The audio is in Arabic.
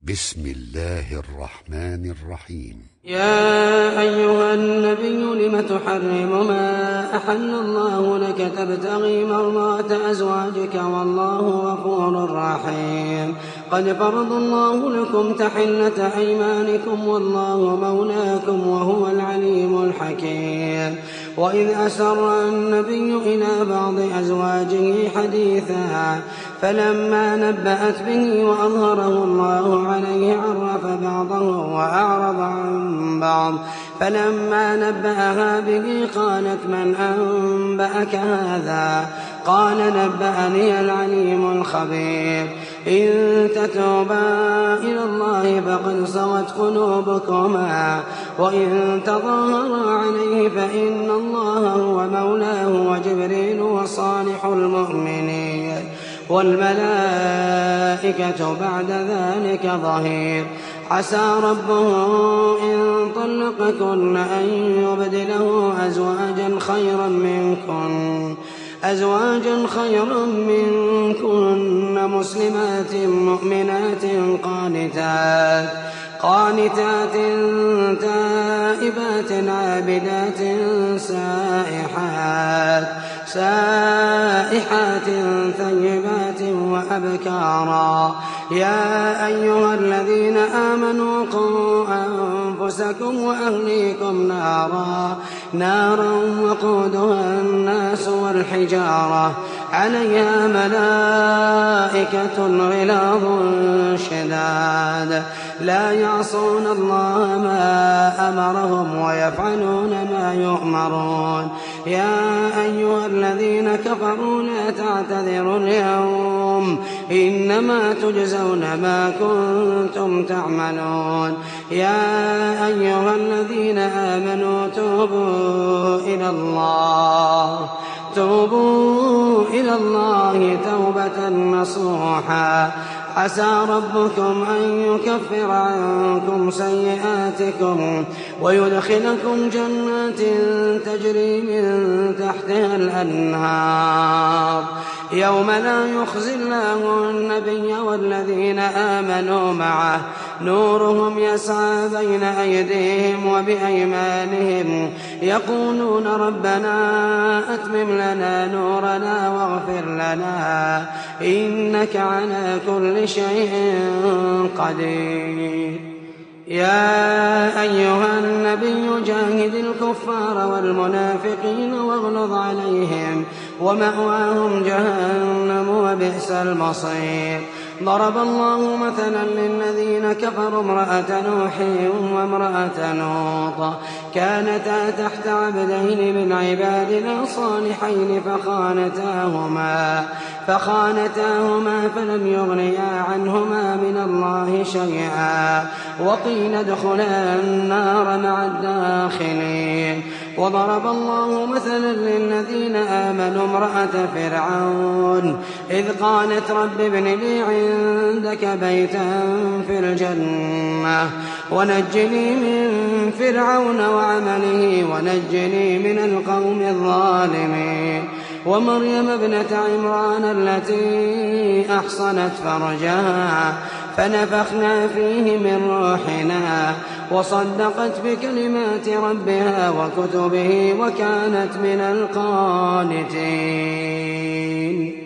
بسم الله الرحمن الرحيم. يا أيها النبي لم تحرم ما أحل الله لك تبتغي مرضات أزواجك والله غفور رحيم. قد فرض الله لكم تحلة أيمانكم والله مولاكم وهو العليم الحكيم. وإذ أسر النبي إلى بعض أزواجه حديثا فلما نبأت به وأظهره الله عليه عرف بعضه وأعرض عن بعض فلما نبأها به قالت من أنبأك هذا؟ قال نبأني العليم الخبير. إن تتوبا إلى الله فقد صغت قلوبكما وإن تظاهرا عليه فإن الله هو مولاه وجبريل وصالح المؤمنين والملائكة بعد ذلك ظهير. عسى ربه إن طلقكن أن يبدله أزواجا خيرا منكن مسلمات مؤمنات قانتات تائبات عابدات سائحات ثيبات وأبكارا. يا أيها الذين آمنوا قوا أنفسكم وأهليكم نارا وقودها الناس والحجارة عليها ملائكة غلاظ شداد لا يعصون الله ما أمرهم ويفعلون ما يؤمرون. يا أيها الذين كفروا لا تعتذروا اليوم إنما تجزون ما كنتم تعملون. يا أيها الذين آمنوا توبوا إلى الله توبة نصوحا. عسى ربكم أن يكفر عنكم سيئاتكم ويدخلكم جنات تجري من تحتها الأنهار يوم لا يخزي الله النبي والذين آمنوا معه نورهم يسعى بين أيديهم وبأيمانهم يقولون ربنا أتمم لنا نورنا واغفر لنا إنك على كل شيء قدير. يا أيها النبي جاهد الكفار والمنافقين واغلظ عليهم ومأواهم جهنم وبئس المصير. ضرب الله مثلا للذين كفروا امرأة نوح وامرأة لوط كانتا تحت عبدين من عبادنا صالحين فخانتاهما فلم يغنيا عنهما من الله شيئا وقيل ادخلا النار مع الداخلين. وضرب الله مثلا للذين آمنوا امرأة فرعون إذ قالت رب ابن لي عندك بيتا في الجنة ونجني من فرعون وعمله ونجني من القوم الظالمين. ومريم ابنة عمران التي أحصنت فرجها فنفخنا فيه من روحنا وصدقت بكلمات ربها وكتبه وكانت من القانتين.